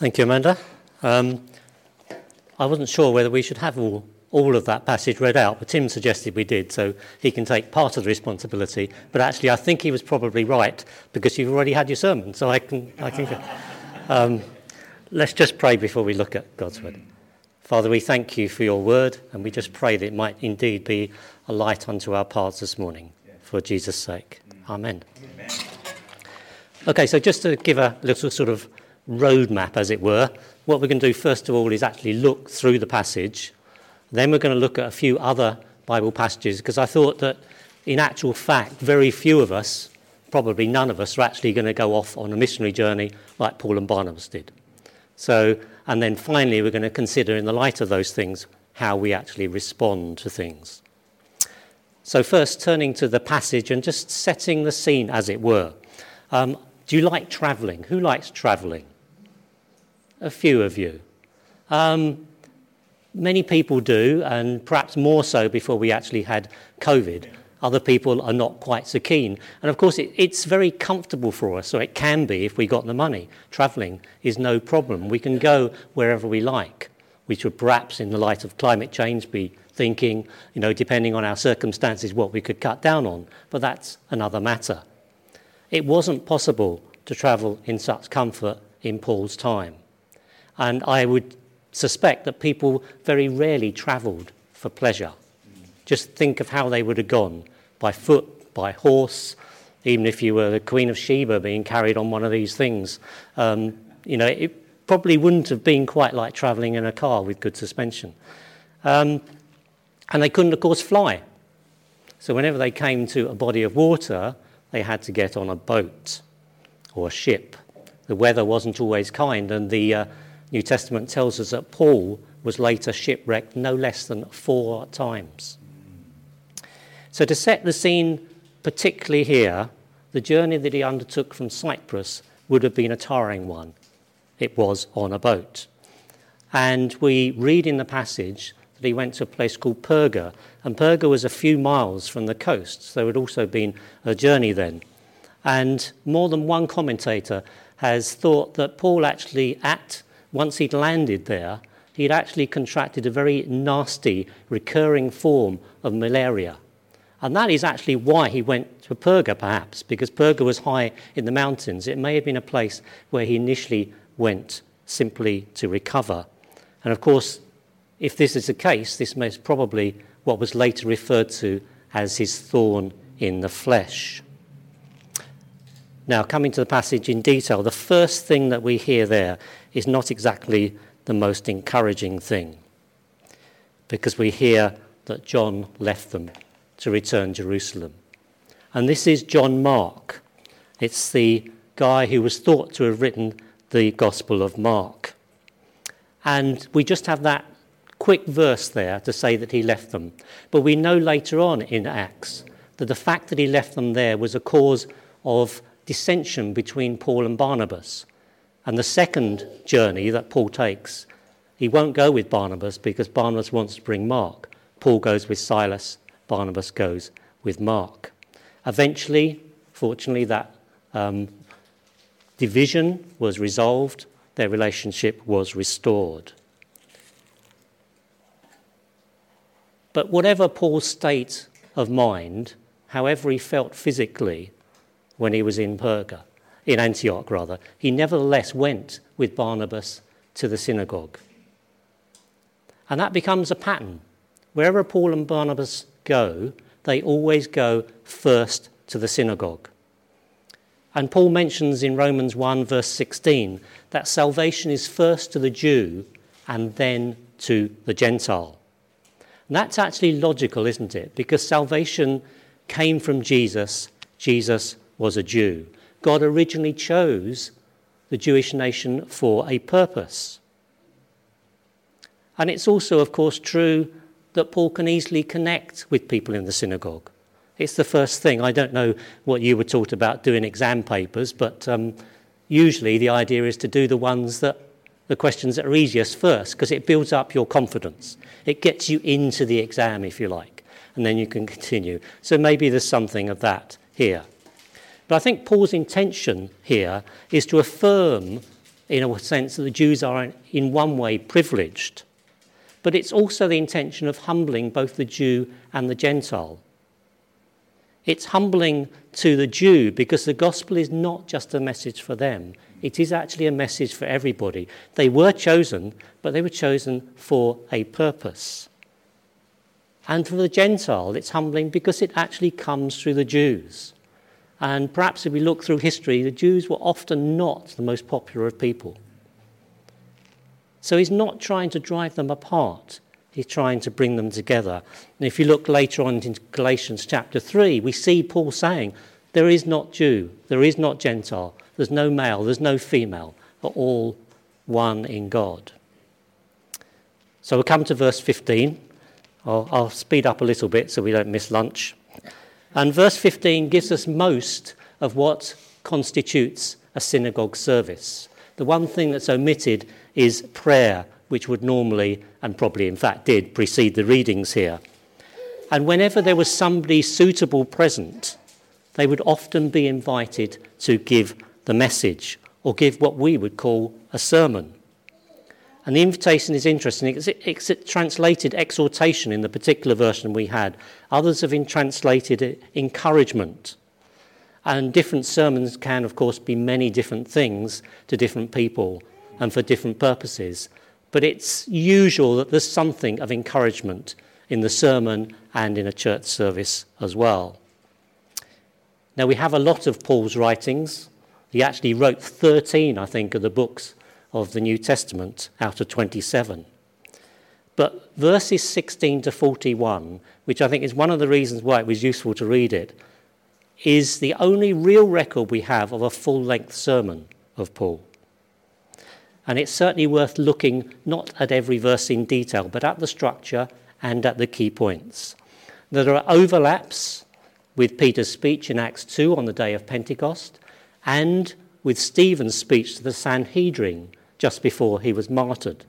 Thank you, Amanda. I wasn't sure whether we should have all of that passage read out, but Tim suggested we did, so he can take part of the responsibility. But actually, I think he was probably right, because you've already had your sermon, so I can. Let's just pray before we look at God's word. Father, we thank you for your word, and we just pray that it might indeed be a light unto our paths this morning, for Jesus' sake. Amen. Okay, so just to give a little sort of roadmap, as it were, what we're going to do first of all is actually look through the passage. Then we're going to look at a few other Bible passages, because I thought that in actual fact very few of us, probably none of us, are actually going to go off on a missionary journey like Paul and Barnabas did. So, and then finally we're going to consider in the light of those things how we actually respond to things. So first, turning to the passage and just setting the scene, as it were. Do you like travelling? Who likes travelling? A few of you. Many people do, and perhaps more so before we actually had COVID. Other people are not quite so keen. And of course, it's very comfortable for us, or it can be if we got the money. Travelling is no problem. We can go wherever we like. We should perhaps, in the light of climate change, be thinking, depending on our circumstances, what we could cut down on. But that's another matter. It wasn't possible to travel in such comfort in Paul's time. And I would suspect that people very rarely travelled for pleasure. Just think of how they would have gone, by foot, by horse, even if you were the Queen of Sheba being carried on one of these things. It probably wouldn't have been quite like travelling in a car with good suspension. And they couldn't, of course, fly. So whenever they came to a body of water, they had to get on a boat or a ship. The weather wasn't always kind, and the New Testament tells us that Paul was later shipwrecked no less than 4 times. So to set the scene, particularly here, the journey that he undertook from Cyprus would have been a tiring one. It was on a boat. And we read in the passage that he went to a place called Perga, and Perga was a few miles from the coast, so it had also been a journey then. And more than one commentator has thought that Paul actually, once he'd landed there, he'd actually contracted a very nasty, recurring form of malaria. And that is actually why he went to Perga, perhaps, because Perga was high in the mountains. It may have been a place where he initially went simply to recover. And of course, if this is the case, this is probably what was later referred to as his thorn in the flesh. Now, coming to the passage in detail, the first thing that we hear there is not exactly the most encouraging thing, because we hear that John left them to return to Jerusalem. And this is John Mark. It's the guy who was thought to have written the Gospel of Mark. And we just have that quick verse there to say that he left them. But we know later on in Acts that the fact that he left them there was a cause of dissension between Paul and Barnabas. And the second journey that Paul takes, he won't go with Barnabas because Barnabas wants to bring Mark. Paul goes with Silas, Barnabas goes with Mark. Eventually, fortunately, that division was resolved, their relationship was restored. But whatever Paul's state of mind, however he felt physically when he was in Antioch, he nevertheless went with Barnabas to the synagogue. And that becomes a pattern. Wherever Paul and Barnabas go, they always go first to the synagogue. And Paul mentions in Romans 1 verse 16 that salvation is first to the Jew and then to the Gentile. And that's actually logical, isn't it? Because salvation came from Jesus. Jesus was a Jew. God originally chose the Jewish nation for a purpose. And it's also, of course, true that Paul can easily connect with people in the synagogue. It's the first thing. I don't know what you were taught about doing exam papers, but usually the idea is to do the questions that are easiest first, because it builds up your confidence. It gets you into the exam, if you like, and then you can continue. So maybe there's something of that here. But I think Paul's intention here is to affirm in a sense that the Jews are in one way privileged. But it's also the intention of humbling both the Jew and the Gentile. It's humbling to the Jew because the gospel is not just a message for them. It is actually a message for everybody. They were chosen, but they were chosen for a purpose. And for the Gentile, it's humbling because it actually comes through the Jews. And perhaps if we look through history, the Jews were often not the most popular of people. So he's not trying to drive them apart. He's trying to bring them together. And if you look later on in Galatians chapter 3, we see Paul saying, there is not Jew, there is not Gentile, there's no male, there's no female, but all one in God. So we'll come to verse 15. I'll speed up a little bit so we don't miss lunch. And verse 15 gives us most of what constitutes a synagogue service. The one thing that's omitted is prayer, which would normally, and probably in fact did, precede the readings here. And whenever there was somebody suitable present, they would often be invited to give the message, or give what we would call a sermon. And the invitation is interesting. It's translated exhortation in the particular version we had. Others have translated encouragement. And different sermons can, of course, be many different things to different people and for different purposes. But it's usual that there's something of encouragement in the sermon and in a church service as well. Now, we have a lot of Paul's writings. He actually wrote 13, I think, of the books of the New Testament out of 27. But verses 16 to 41, which I think is one of the reasons why it was useful to read it, is the only real record we have of a full-length sermon of Paul. And it's certainly worth looking not at every verse in detail, but at the structure and at the key points. There are overlaps with Peter's speech in Acts 2 on the day of Pentecost, and with Stephen's speech to the Sanhedrin just before he was martyred.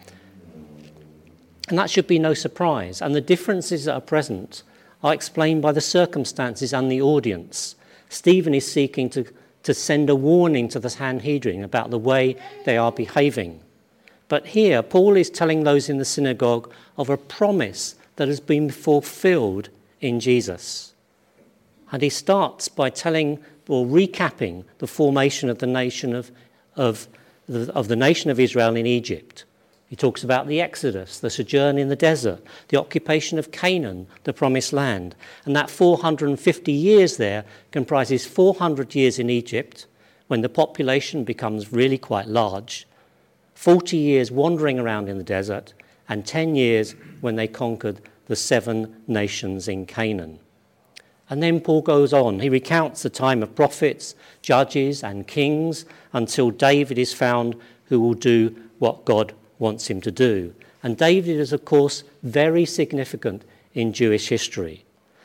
And that should be no surprise. And the differences that are present are explained by the circumstances and the audience. Stephen is seeking to send a warning to the Sanhedrin about the way they are behaving. But here, Paul is telling those in the synagogue of a promise that has been fulfilled in Jesus. And he starts by telling or recapping the formation of the nation of the nation of Israel in Egypt. He talks about the Exodus, the sojourn in the desert, the occupation of Canaan, the promised land. And that 450 years there comprises 400 years in Egypt, when the population becomes really quite large, 40 years wandering around in the desert, and 10 years when they conquered the 7 nations in Canaan. And then Paul goes on. He recounts the time of prophets, judges, and kings until David is found who will do what God wants him to do. And David is, of course, very significant in Jewish history.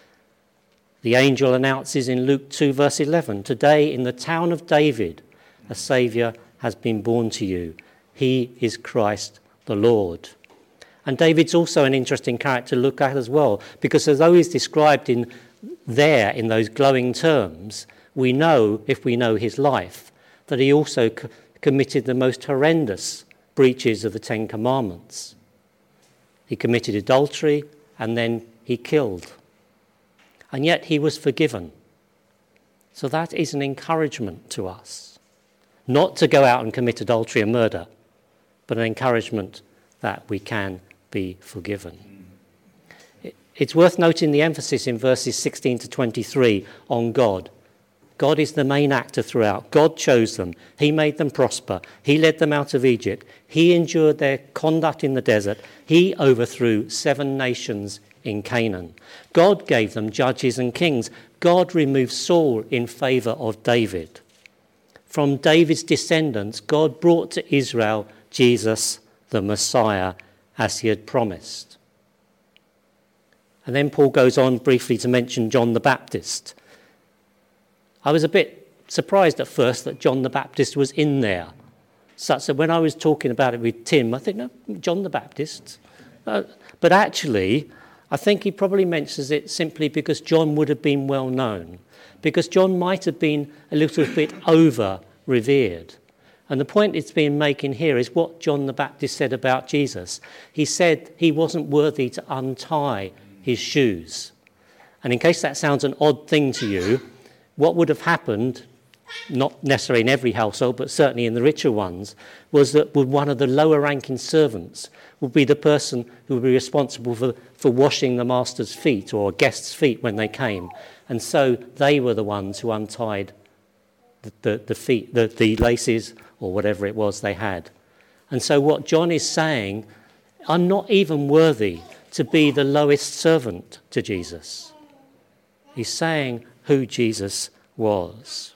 The angel announces in Luke 2, verse 11, "Today in the town of David, a Saviour has been born to you. He is Christ the Lord." And David's also an interesting character to look at as well, because although he's described in those glowing terms, we know, if we know his life, that he also committed the most horrendous breaches of the Ten Commandments. He committed adultery and then he killed. And yet he was forgiven. So that is an encouragement to us. Not to go out and commit adultery and murder, but an encouragement that we can be forgiven. It's worth noting the emphasis in verses 16 to 23 on God. God is the main actor throughout. God chose them. He made them prosper. He led them out of Egypt. He endured their conduct in the desert. He overthrew 7 nations in Canaan. God gave them judges and kings. God removed Saul in favour of David. From David's descendants, God brought to Israel Jesus, the Messiah, as he had promised. And then Paul goes on briefly to mention John the Baptist. I was a bit surprised at first that John the Baptist was in there, such that when I was talking about it with Tim, I think, no, John the Baptist. But actually, I think he probably mentions it simply because John would have been well known, because John might have been a little bit over-revered. And the point it's been making here is what John the Baptist said about Jesus. He said he wasn't worthy to untie his shoes. And in case that sounds an odd thing to you, what would have happened, not necessarily in every household, but certainly in the richer ones, was that one of the lower ranking servants would be the person who would be responsible for washing the master's feet or guests' feet when they came. And so they were the ones who untied the feet, the laces or whatever it was they had. And so what John is saying, I'm not even worthy to be the lowest servant to Jesus. He's saying who Jesus was.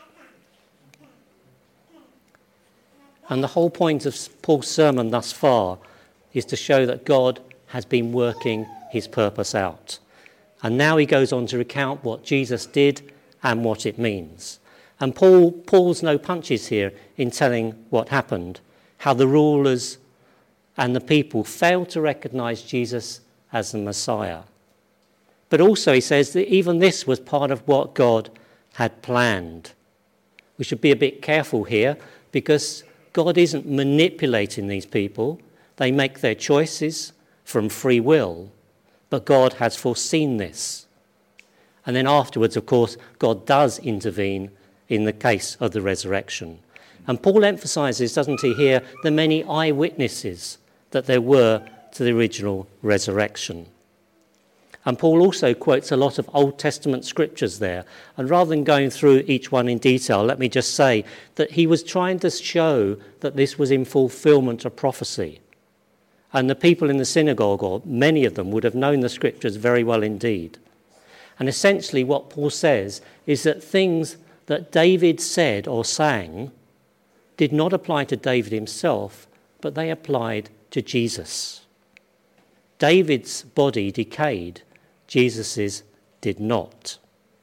And the whole point of Paul's sermon thus far is to show that God has been working his purpose out. And now he goes on to recount what Jesus did and what it means. And Paul pulls no punches here in telling what happened, how the rulers and the people failed to recognize Jesus as the Messiah. But also he says that even this was part of what God had planned. We should be a bit careful here because God isn't manipulating these people. They make their choices from free will, but God has foreseen this. And then afterwards, of course, God does intervene in the case of the resurrection. And Paul emphasizes, doesn't he, here, the many eyewitnesses that there were to the original resurrection. And Paul also quotes a lot of Old Testament scriptures there. And rather than going through each one in detail, let me just say that he was trying to show that this was in fulfillment of prophecy. And the people in the synagogue, or many of them, would have known the scriptures very well indeed. And essentially what Paul says is that things that David said or sang did not apply to David himself, but they applied to Jesus. David's body decayed, Jesus's did not.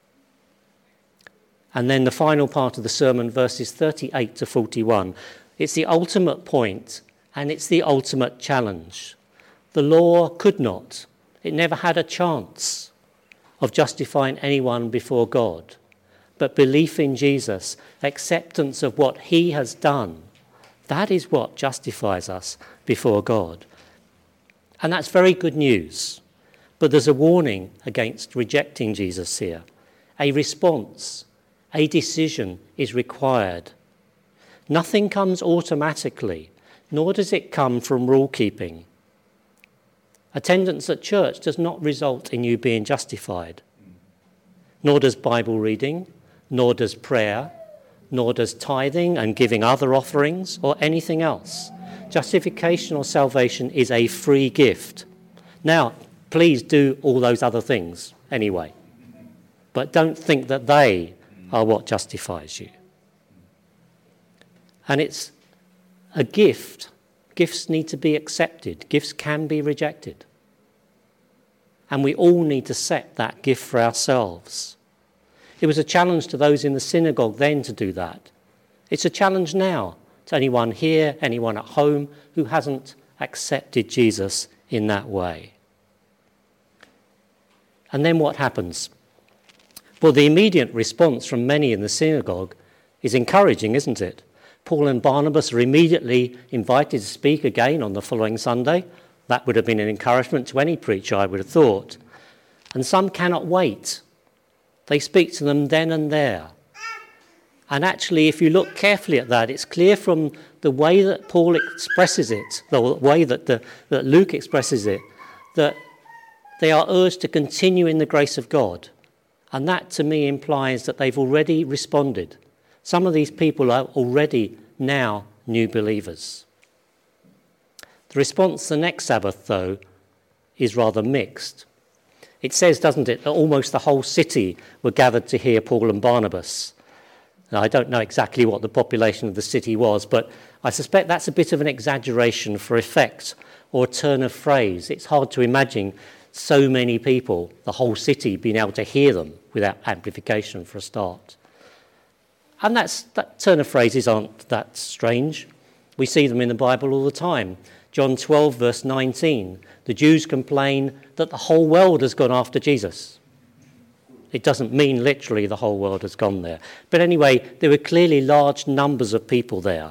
And then the final part of the sermon, verses 38 to 41. It's the ultimate point and it's the ultimate challenge. The law could not, it never had a chance of justifying anyone before God. But belief in Jesus, acceptance of what he has done, that is what justifies us before God. And that's very good news. But there's a warning against rejecting Jesus here. A response, a decision is required. Nothing comes automatically, nor does it come from rule keeping. Attendance at church does not result in you being justified. Nor does Bible reading, nor does prayer, nor does tithing and giving other offerings or anything else. Justification or salvation is a free gift. Now, please do all those other things anyway. But don't think that they are what justifies you. And it's a gift. Gifts need to be accepted. Gifts can be rejected. And we all need to set that gift for ourselves. It was a challenge to those in the synagogue then to do that. It's a challenge now to anyone here, anyone at home who hasn't accepted Jesus in that way. And then what happens? Well, the immediate response from many in the synagogue is encouraging, isn't it? Paul and Barnabas are immediately invited to speak again on the following Sunday. That would have been an encouragement to any preacher, I would have thought. And some cannot wait. They speak to them then and there. And actually, if you look carefully at that, it's clear from the way that Paul expresses it, the way that Luke expresses it, that they are urged to continue in the grace of God. And that, to me, implies that they've already responded. Some of these people are already now new believers. The response the next Sabbath, though, is rather mixed. It says, doesn't it, that almost the whole city were gathered to hear Paul and Barnabas. Now, I don't know exactly what the population of the city was, but I suspect that's a bit of an exaggeration for effect or a turn of phrase. It's hard to imagine so many people, the whole city, being able to hear them without amplification for a start. And that turn of phrases aren't that strange. We see them in the Bible all the time. John 12, verse 19, the Jews complain that the whole world has gone after Jesus. It doesn't mean literally the whole world has gone there. But anyway, there were clearly large numbers of people there.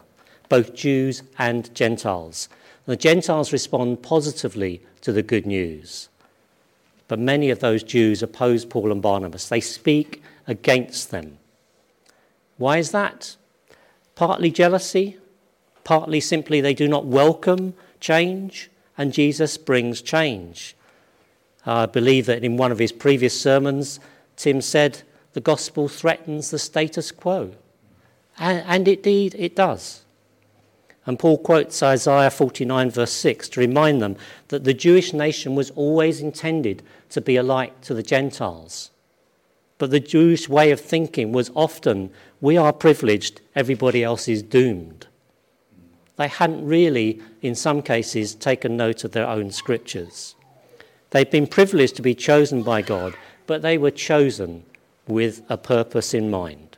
both Jews and Gentiles. The Gentiles respond positively to the good news. But many of those Jews oppose Paul and Barnabas. They speak against them. Why is that? Partly jealousy, partly simply they do not welcome change, and Jesus brings change. I believe that in one of his previous sermons, Tim said the gospel threatens the status quo. And indeed it does. And Paul quotes Isaiah 49 verse 6 to remind them that the Jewish nation was always intended to be a light to the Gentiles. But the Jewish way of thinking was often, we are privileged, everybody else is doomed. They hadn't really, in some cases, taken note of their own scriptures. They'd been privileged to be chosen by God, but they were chosen with a purpose in mind.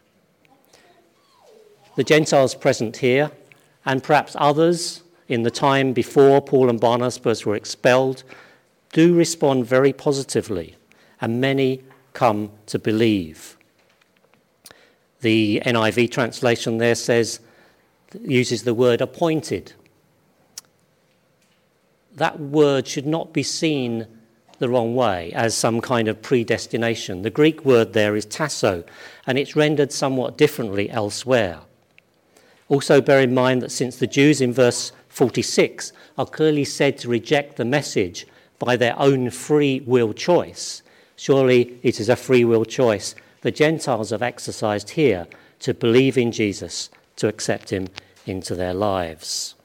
The Gentiles present here, and perhaps others in the time before Paul and Barnabas were expelled, do respond very positively, and many come to believe. The NIV translation there uses the word appointed. That word should not be seen the wrong way as some kind of predestination. The Greek word there is tasso, and it's rendered somewhat differently elsewhere. Also bear in mind that since the Jews in verse 46 are clearly said to reject the message by their own free will choice, surely it is a free will choice the Gentiles have exercised here to believe in Jesus, to accept him into their lives.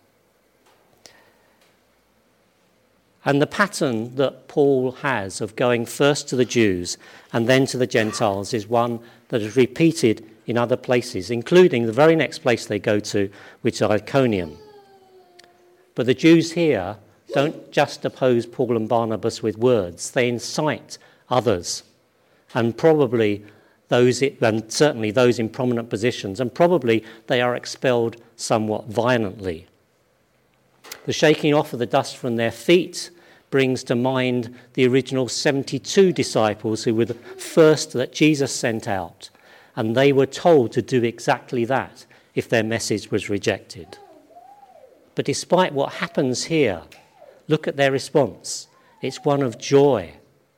And the pattern that Paul has of going first to the Jews and then to the Gentiles is one that is repeated in other places, including the very next place they go to, which is Iconium. But the Jews here don't just oppose Paul and Barnabas with words, they incite others, and probably those, and certainly those in prominent positions, and probably they are expelled somewhat violently. The shaking off of the dust from their feet brings to mind the original 72 disciples who were the first that Jesus sent out, and they were told to do exactly that if their message was rejected. But despite what happens here, look at their response. It's one of joy.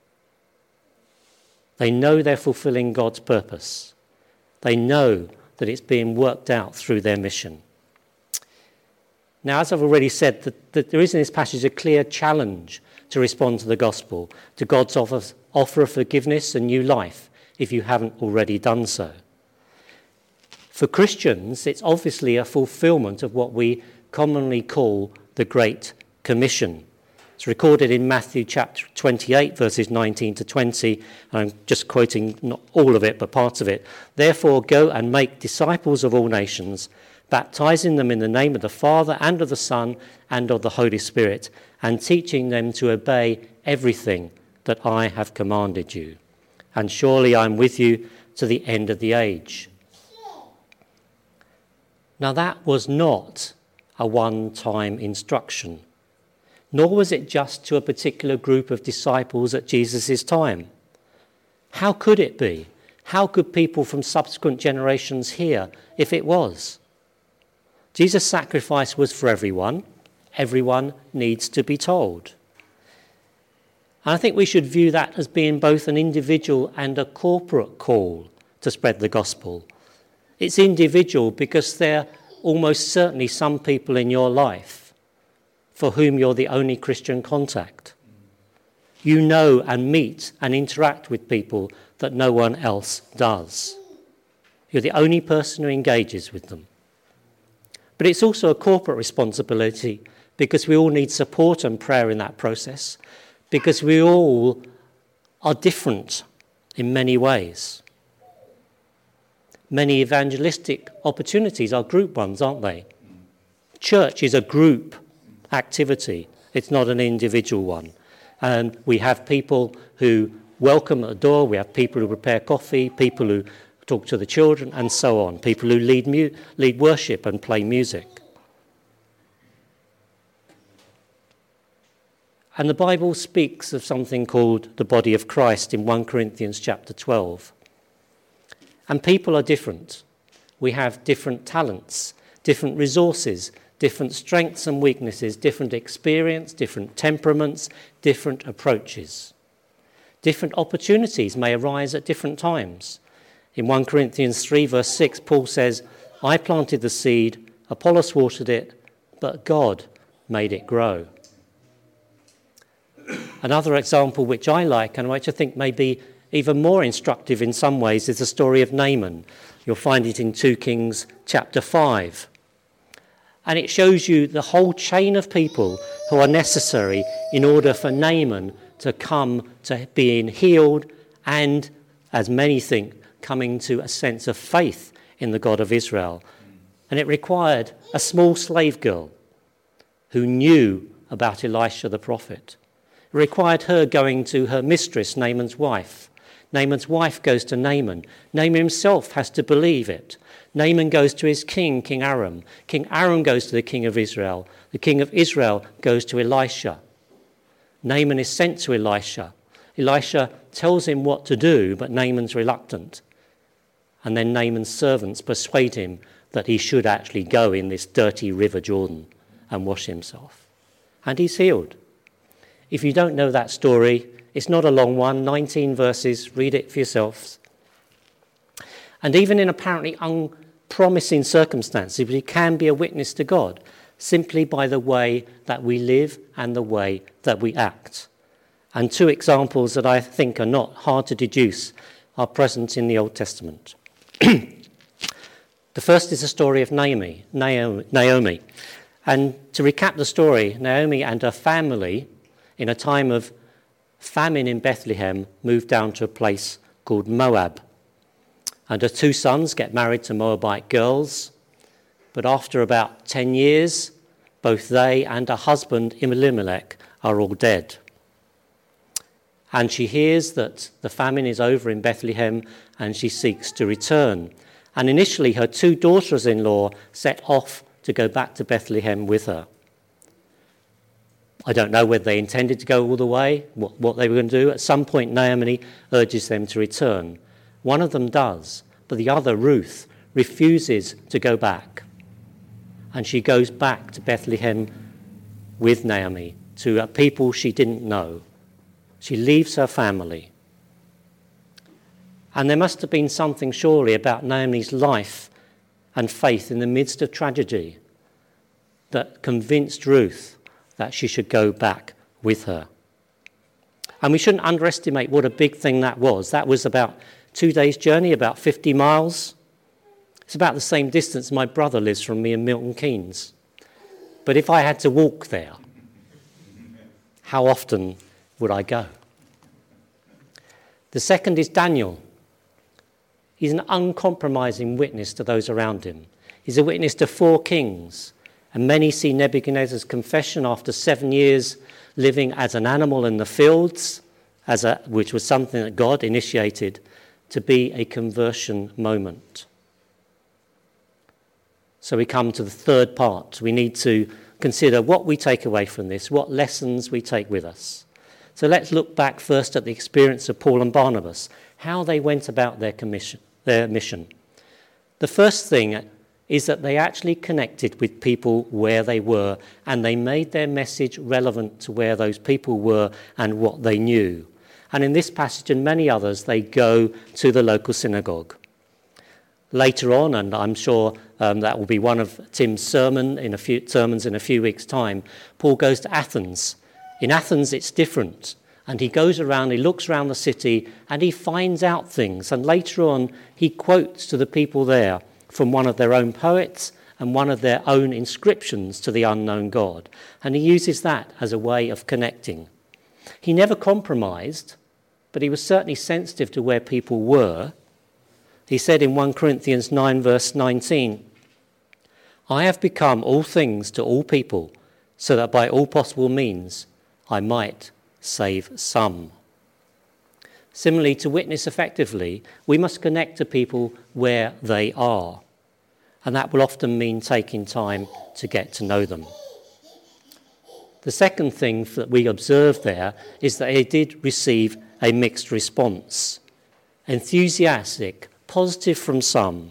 They know they're fulfilling God's purpose. They know that it's being worked out through their mission. Now, as I've already said, that there is in this passage a clear challenge to respond to the gospel, to God's offer of forgiveness and new life, if you haven't already done so. For Christians, it's obviously a fulfillment of what we commonly call the Great Commission. It's recorded in Matthew chapter 28, verses 19 to 20. I'm just quoting not all of it, but parts of it. Therefore, go and make disciples of all nations, baptizing them in the name of the Father and of the Son and of the Holy Spirit, and teaching them to obey everything that I have commanded you. And surely I'm with you to the end of the age. Now that was not a one-time instruction, nor was it just to a particular group of disciples at Jesus' time. How could it be? How could people from subsequent generations hear if it was? Jesus' sacrifice was for everyone. Everyone needs to be told. And I think we should view that as being both an individual and a corporate call to spread the gospel. It's individual because there are almost certainly some people in your life for whom you're the only Christian contact. You know and meet and interact with people that no one else does. You're the only person who engages with them. But it's also a corporate responsibility because we all need support and prayer in that process, because we all are different in many ways. Many evangelistic opportunities are group ones, aren't they? Church is a group activity. It's not an individual one. And we have people who welcome at the door, we have people who prepare coffee, people who talk to the children, and so on, people who lead worship and play music. And the Bible speaks of something called the body of Christ in 1 Corinthians chapter 12. And people are different. We have different talents, different resources, different strengths and weaknesses, different experience, different temperaments, different approaches. Different opportunities may arise at different times. In 1 Corinthians 3 verse 6, Paul says, I planted the seed, Apollos watered it, but God made it grow. Another example which I like and which I think may be even more instructive in some ways is the story of Naaman. You'll find it in 2 Kings chapter 5. And it shows you the whole chain of people who are necessary in order for Naaman to come to being healed and, as many think, coming to a sense of faith in the God of Israel. And it required a small slave girl who knew about Elisha the prophet. It required her going to her mistress, Naaman's wife. Naaman's wife goes to Naaman. Naaman himself has to believe it. Naaman goes to his king, King Aram. King Aram goes to the king of Israel. The king of Israel goes to Elisha. Naaman is sent to Elisha. Elisha tells him what to do, but Naaman's reluctant. And then Naaman's servants persuade him that he should actually go in this dirty river Jordan and wash himself. And he's healed. If you don't know that story, it's not a long one, 19 verses, read it for yourselves. And even in apparently unpromising circumstances, we can be a witness to God simply by the way that we live and the way that we act. And two examples that I think are not hard to deduce are present in the Old Testament. The first is the story of Naomi. And to recap the story, Naomi and her family, in a time of famine in Bethlehem, moved down to a place called Moab. And her two sons get married to Moabite girls. But after about 10 years, both they and her husband Elimelech are all dead. And she hears that the famine is over in Bethlehem and she seeks to return. And initially her two daughters-in-law set off to go back to Bethlehem with her. I don't know whether they intended to go all the way, what they were going to do. At some point, Naomi urges them to return. One of them does, but the other, Ruth, refuses to go back. And she goes back to Bethlehem with Naomi, to a people she didn't know. She leaves her family. And there must have been something surely about Naomi's life and faith in the midst of tragedy that convinced Ruth that she should go back with her. And we shouldn't underestimate what a big thing that was. That was about 2 days' journey, about 50 miles. It's about the same distance my brother lives from me in Milton Keynes. But if I had to walk there, how often would I go? The second is Daniel. He's an uncompromising witness to those around him. He's a witness to 4 kings. And many see Nebuchadnezzar's confession after 7 years living as an animal in the fields, which was something that God initiated, to be a conversion moment. So we come to the third part. We need to consider what we take away from this, what lessons we take with us. So let's look back first at the experience of Paul and Barnabas, how they went about their mission. The first thing is that they actually connected with people where they were, and they made their message relevant to where those people were and what they knew. And in this passage and many others, they go to the local synagogue. Later on, and I'm sure that will be one of Tim's sermons in a few weeks' time, Paul goes to Athens. In Athens, it's different. And he goes around, he looks around the city, and he finds out things. And later on, he quotes to the people there from one of their own poets and one of their own inscriptions to the unknown God. And he uses that as a way of connecting. He never compromised, but he was certainly sensitive to where people were. He said in 1 Corinthians 9, verse 19, I have become all things to all people, so that by all possible means I might save some. Similarly, to witness effectively, we must connect to people where they are. And that will often mean taking time to get to know them. The second thing that we observe there is that they did receive a mixed response. Enthusiastic, positive from some,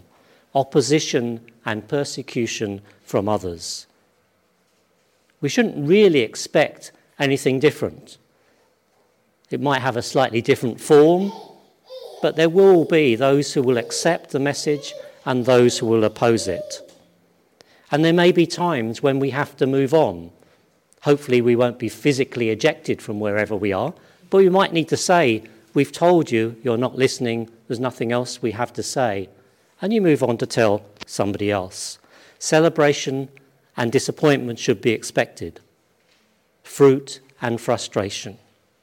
opposition and persecution from others. We shouldn't really expect anything different. It might have a slightly different form, but there will be those who will accept the message and those who will oppose it. And there may be times when we have to move on. Hopefully we won't be physically ejected from wherever we are, but we might need to say, we've told you, you're not listening, there's nothing else we have to say. And you move on to tell somebody else. Celebration and disappointment should be expected. Fruit and frustration.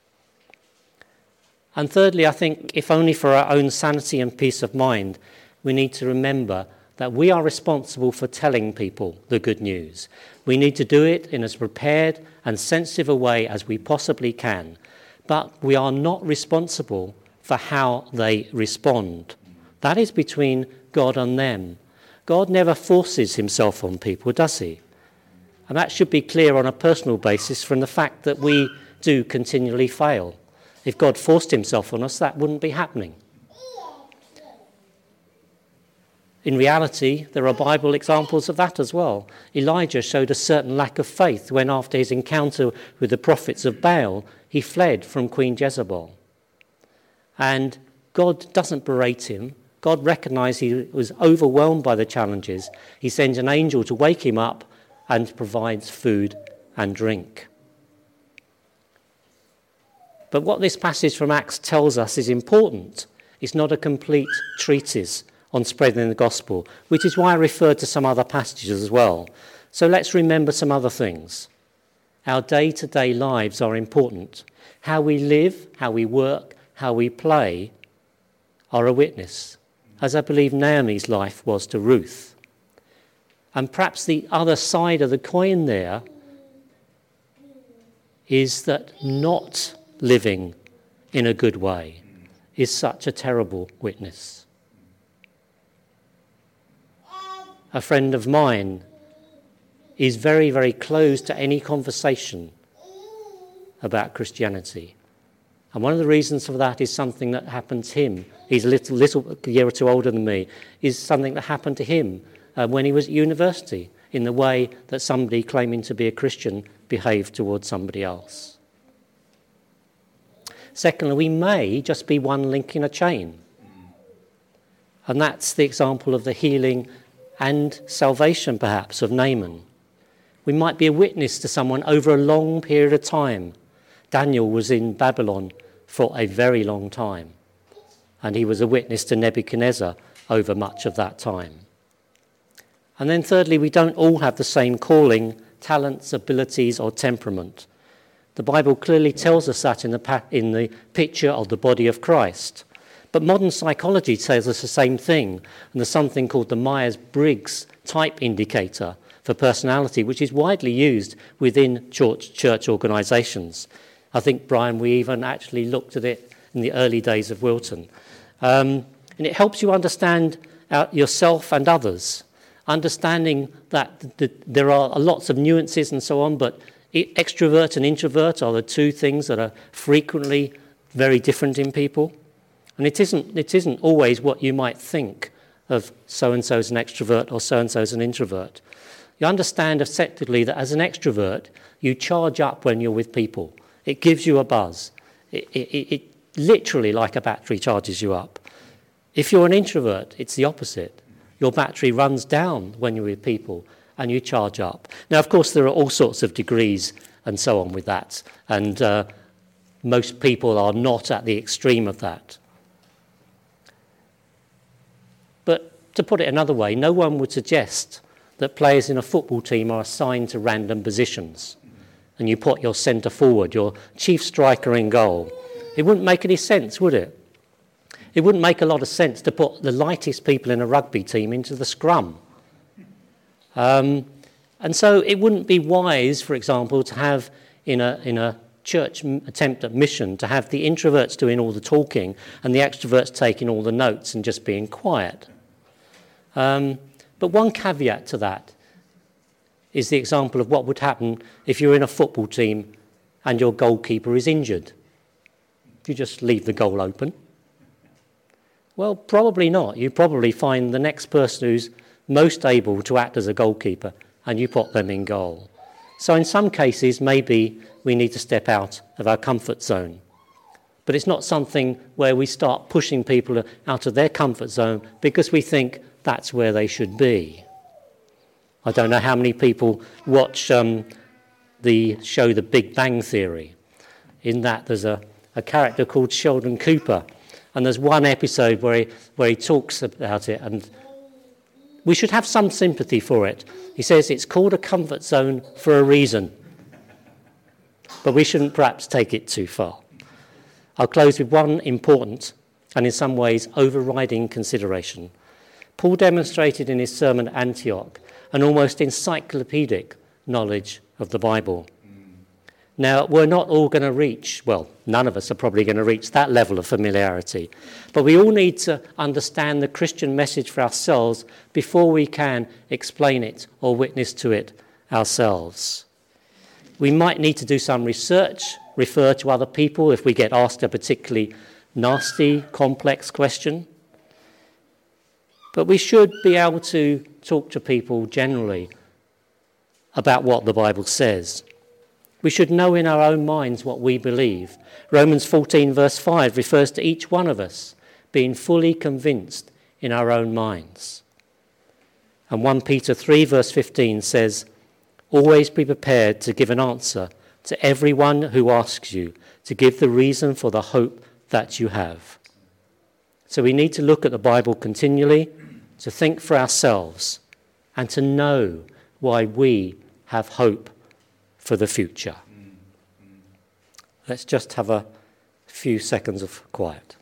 And thirdly, I think, if only for our own sanity and peace of mind, we need to remember that we are responsible for telling people the good news. We need to do it in as prepared and sensitive a way as we possibly can, but we are not responsible for how they respond. That is between God and them. God never forces himself on people, does he? And that should be clear on a personal basis from the fact that we do continually fail. If God forced himself on us, that wouldn't be happening. In reality, there are Bible examples of that as well. Elijah showed a certain lack of faith when, after his encounter with the prophets of Baal, he fled from Queen Jezebel. And God doesn't berate him. God recognized he was overwhelmed by the challenges. He sends an angel to wake him up and provides food and drink. But what this passage from Acts tells us is important. It's not a complete treatise on spreading the gospel, which is why I referred to some other passages as well. So let's remember some other things. Our day-to-day lives are important. How we live, how we work, how we play are a witness, as I believe Naomi's life was to Ruth. And perhaps the other side of the coin there is that not living in a good way is such a terrible witness. A friend of mine is very, very closed to any conversation about Christianity. And one of the reasons for that is something that happened to him. He's a year or two older than me. Is something that happened to him when he was at university, in the way that somebody claiming to be a Christian behaved towards somebody else. Secondly, we may just be one link in a chain. And that's the example of the healing and salvation, perhaps, of Naaman. We might be a witness to someone over a long period of time. Daniel was in Babylon for a very long time, and he was a witness to Nebuchadnezzar over much of that time. And then thirdly, we don't all have the same calling, talents, abilities, or temperament. The Bible clearly tells us that in the picture of the body of Christ. But modern psychology tells us the same thing, and there's something called the Myers-Briggs type indicator for personality, which is widely used within church organisations. I think, Brian, we even actually looked at it in the early days of Wilton. And it helps you understand yourself and others, understanding that there are lots of nuances and so on, but extrovert and introvert are the two things that are frequently very different in people. And it isn't always what you might think of so-and-so's an extrovert or so-and-so's an introvert. You understand effectively that as an extrovert, you charge up when you're with people. It gives you a buzz. It literally, like a battery, charges you up. If you're an introvert, it's the opposite. Your battery runs down when you're with people and you charge up. Now, of course, there are all sorts of degrees and so on with that. And most people are not at the extreme of that. But to put it another way, no one would suggest that players in a football team are assigned to random positions and you put your centre forward, your chief striker in goal. It wouldn't make any sense, would it? It wouldn't make a lot of sense to put the lightest people in a rugby team into the scrum. And so it wouldn't be wise, for example, to have in a church attempt at mission to have the introverts doing all the talking and the extroverts taking all the notes and just being quiet. But one caveat to that is the example of what would happen if you're in a football team and your goalkeeper is injured. You just leave the goal open. Well, probably not. You probably find the next person who's most able to act as a goalkeeper and you put them in goal. So in some cases, maybe we need to step out of our comfort zone. But it's not something where we start pushing people out of their comfort zone because we think that's where they should be. I don't know how many people watch the show The Big Bang Theory. In that, there's a character called Sheldon Cooper, and there's one episode where he talks about it, and we should have some sympathy for it. He says it's called a comfort zone for a reason, but we shouldn't perhaps take it too far. I'll close with one important and in some ways overriding consideration. Paul demonstrated in his sermon at Antioch an almost encyclopedic knowledge of the Bible. Now, we're not all going to reach, well, none of us are probably going to reach that level of familiarity, but we all need to understand the Christian message for ourselves before we can explain it or witness to it ourselves. We might need to do some research, refer to other people if we get asked a particularly nasty, complex question. But we should be able to talk to people generally about what the Bible says. We should know in our own minds what we believe. Romans 14 verse 5 refers to each one of us being fully convinced in our own minds. And 1 Peter 3 verse 15 says, always be prepared to give an answer to everyone who asks you to give the reason for the hope that you have. So we need to look at the Bible continually, to think for ourselves, and to know why we have hope for the future. Let's just have a few seconds of quiet.